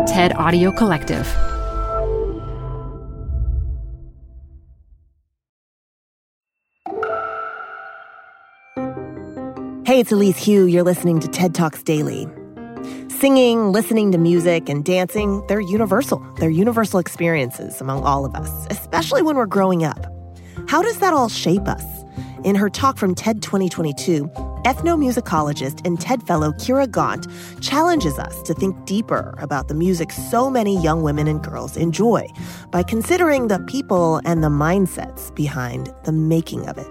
TED Audio Collective. Hey, it's Elise Hu. You're listening to TED Talks Daily. Singing, listening to music, and dancing, they're universal. They're universal experiences among all of us, especially when we're growing up. How does that all shape us? In her talk from TED 2022, ethnomusicologist and TED fellow Kira Gaunt challenges us to think deeper about the music so many young women and girls enjoy by considering the people and the mindsets behind the making of it.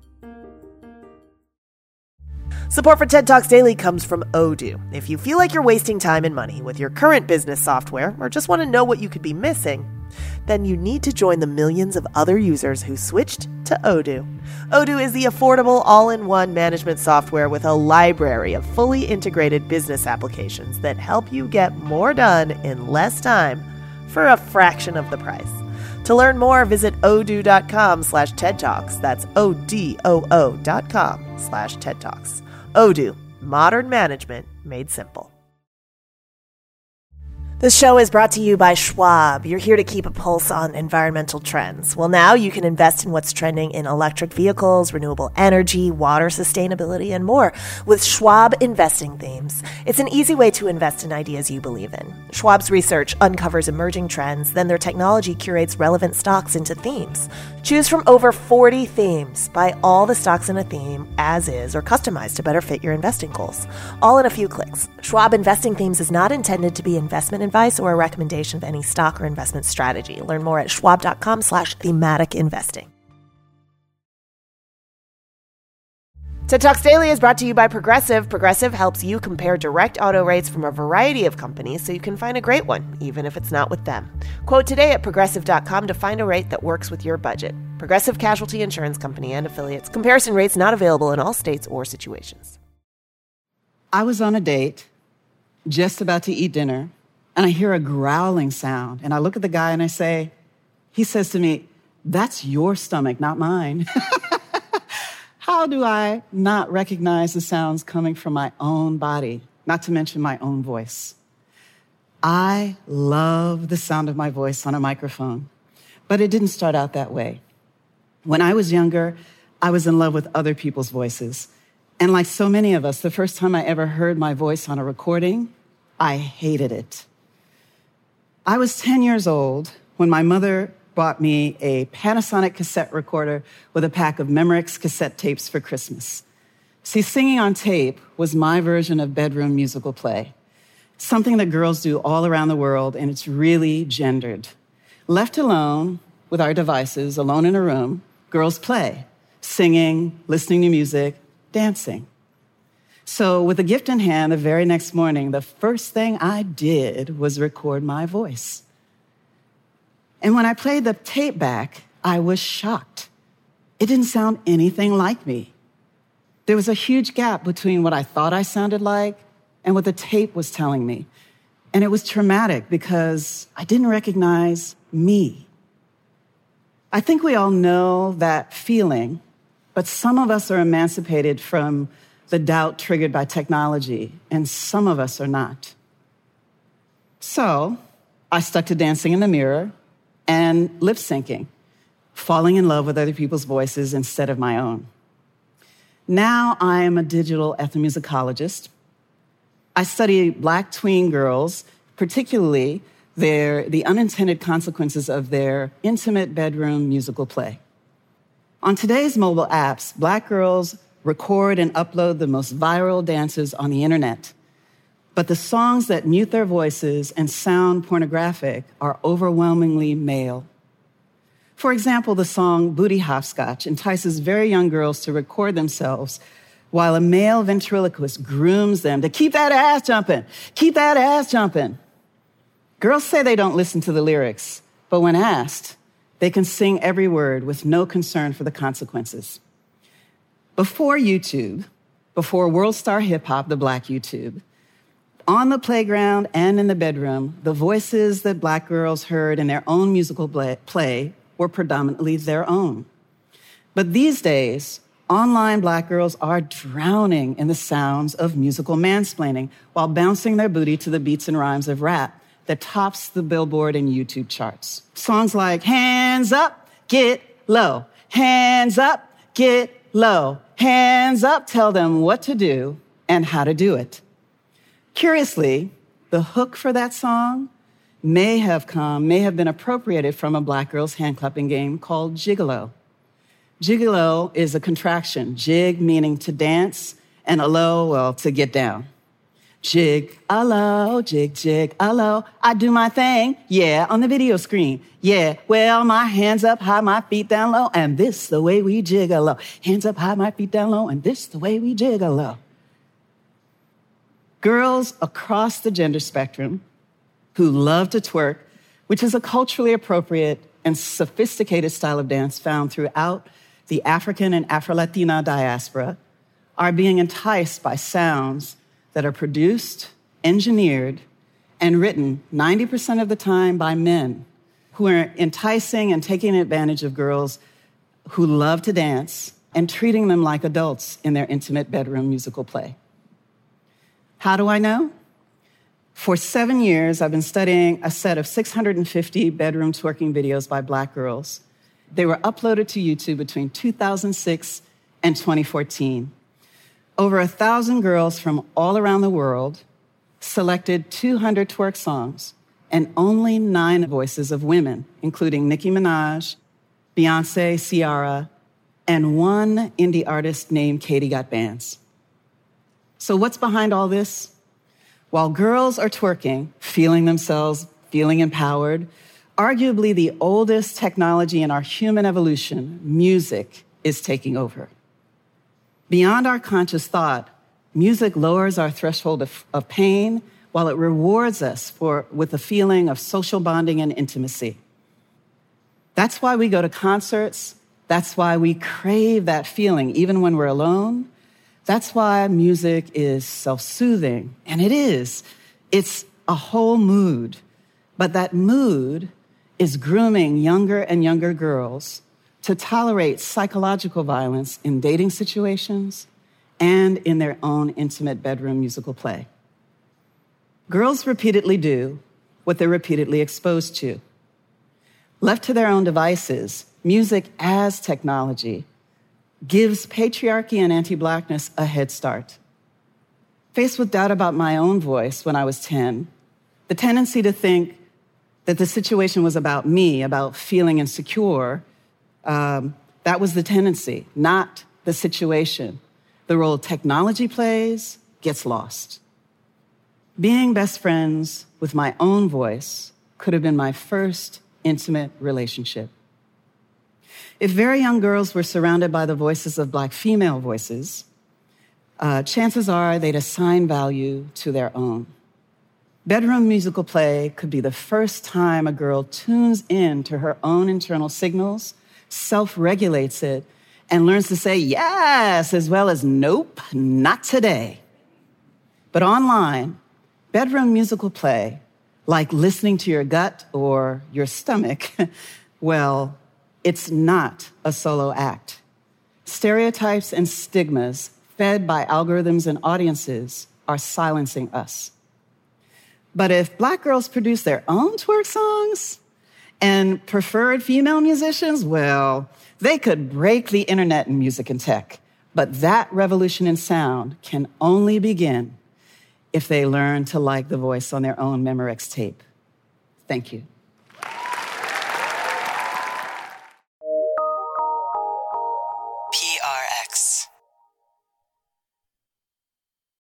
Support for TED Talks Daily comes from Odoo. If you feel like you're wasting time and money with your current business software or just want to know what you could be missing, then you need to join the millions of other users who switched to Odoo. Odoo is the affordable all-in-one management software with a library of fully integrated business applications that help you get more done in less time for a fraction of the price. To learn more, visit odoo.com/TED Talks. That's ODOO.com/TED Talks. Odoo, modern management made simple. This show is brought to you by Schwab. You're here to keep a pulse on environmental trends. Well, now you can invest in what's trending in electric vehicles, renewable energy, water sustainability, and more with Schwab Investing Themes. It's an easy way to invest in ideas you believe in. Schwab's research uncovers emerging trends, then their technology curates relevant stocks into themes. Choose from over 40 themes. Buy all the stocks in a theme as is or customized to better fit your investing goals. All in a few clicks. Schwab Investing Themes is not intended to be investment advice or a recommendation of any stock or investment strategy. Learn more at schwab.com/thematic investing. TED Talks Daily is brought to you by Progressive. Progressive helps you compare direct auto rates from a variety of companies so you can find a great one, even if it's not with them. Quote today at progressive.com to find a rate that works with your budget. Progressive Casualty Insurance Company and Affiliates. Comparison rates not available in all states or situations. I was on a date, just about to eat dinner, and I hear a growling sound. And I look at the guy and I say, he says to me, "That's your stomach, not mine." How do I not recognize the sounds coming from my own body, not to mention my own voice? I love the sound of my voice on a microphone, but it didn't start out that way. When I was younger, I was in love with other people's voices. And like so many of us, the first time I ever heard my voice on a recording, I hated it. I was 10 years old when my mother bought me a Panasonic cassette recorder with a pack of Memorex cassette tapes for Christmas. See, singing on tape was my version of bedroom musical play, something that girls do all around the world, and it's really gendered. Left alone with our devices, alone in a room, girls play, singing, listening to music, dancing. So with a gift in hand, the very next morning, the first thing I did was record my voice. And when I played the tape back, I was shocked. It didn't sound anything like me. There was a huge gap between what I thought I sounded like and what the tape was telling me. And it was traumatic because I didn't recognize me. I think we all know that feeling, but some of us are emancipated from the doubt triggered by technology, and some of us are not. So I stuck to dancing in the mirror and lip syncing, falling in love with other people's voices instead of my own. Now I am a digital ethnomusicologist. I study Black tween girls, particularly the unintended consequences of their intimate bedroom musical play. On today's mobile apps, Black girls record and upload the most viral dances on the internet. But the songs that mute their voices and sound pornographic are overwhelmingly male. For example, the song Booty Hopscotch entices very young girls to record themselves while a male ventriloquist grooms them to keep that ass jumping, keep that ass jumping. Girls say they don't listen to the lyrics, but when asked, they can sing every word with no concern for the consequences. Before YouTube, before World Star Hip Hop, the Black YouTube, on the playground and in the bedroom, the voices that Black girls heard in their own musical play were predominantly their own. But these days, online Black girls are drowning in the sounds of musical mansplaining while bouncing their booty to the beats and rhymes of rap, that tops the Billboard and YouTube charts. Songs like Hands Up, Get Low, Hands Up, Get Low, Hands Up tell them what to do and how to do it. Curiously, the hook for that song may have been appropriated from a black girl's hand-clapping game called Gigolo. Gigolo is a contraction, jig meaning to dance, and alo, well, to get down. Jig-a-lo, jig-jig-a-lo, I do my thing, yeah, on the video screen. Yeah, well, my hands up high, my feet down low, and this the way we jiggle. Hands up high, my feet down low, and this the way we jiggle. Girls across the gender spectrum who love to twerk, which is a culturally appropriate and sophisticated style of dance found throughout the African and Afro-Latina diaspora, are being enticed by sounds that are produced, engineered, and written 90% of the time by men who are enticing and taking advantage of girls who love to dance and treating them like adults in their intimate bedroom musical play. How do I know? For 7 years, I've been studying a set of 650 bedroom twerking videos by Black girls. They were uploaded to YouTube between 2006 and 2014. Over 1,000 girls from all around the world selected 200 twerk songs and only 9 voices of women, including Nicki Minaj, Beyonce, Ciara, and one indie artist named Katie Got Bands. So what's behind all this? While girls are twerking, feeling themselves, feeling empowered, arguably the oldest technology in our human evolution, music, is taking over. Beyond our conscious thought, music lowers our threshold of pain while it rewards us with a feeling of social bonding and intimacy. That's why we go to concerts. That's why we crave that feeling, even when we're alone. That's why music is self-soothing, and it is. It's a whole mood, but that mood is grooming younger and younger girls to tolerate psychological violence in dating situations and in their own intimate bedroom musical play. Girls repeatedly do what they're repeatedly exposed to. Left to their own devices, music as technology gives patriarchy and anti-Blackness a head start. Faced with doubt about my own voice when I was 10, the tendency to think that the situation was about me, about feeling insecure, that was the tendency, not the situation. The role technology plays gets lost. Being best friends with my own voice could have been my first intimate relationship. If very young girls were surrounded by the voices of Black female voices, chances are they'd assign value to their own. Bedroom musical play could be the first time a girl tunes in to her own internal signals, self-regulates it, and learns to say yes as well as nope, not today. But online, bedroom musical play, like listening to your gut or your stomach, well, it's not a solo act. Stereotypes and stigmas fed by algorithms and audiences are silencing us. But if Black girls produce their own twerk songs and preferred female musicians, well, they could break the internet in music and tech. But that revolution in sound can only begin if they learn to like the voice on their own Memorex tape. Thank you. PRX.